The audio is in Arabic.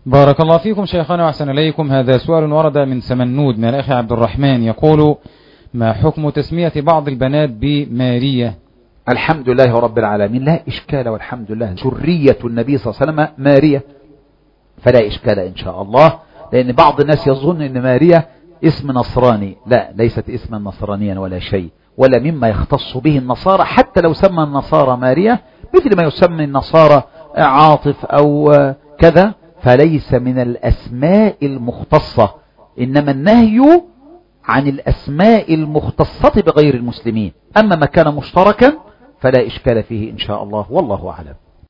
بارك الله فيكم شيخنا وأحسن إليكم. هذا سؤال ورد من سمنود من الأخ عبد الرحمن يقول: ما حكم تسمية بعض البنات بمارية؟ الحمد لله رب العالمين، لا إشكال والحمد لله. ذرية النبي صلى الله عليه وسلم مارية، فلا إشكال إن شاء الله. لأن بعض الناس يظن أن مارية اسم نصراني، لا، ليست اسما نصرانيا ولا شيء، ولا مما يختص به النصارى، حتى لو سمى النصارى مارية مثل ما يسمي النصارى عاطف أو كذا، فليس من الأسماء المختصة، إنما النهي عن الأسماء المختصة بغير المسلمين. أما ما كان مشتركا فلا إشكال فيه إن شاء الله، والله أعلم.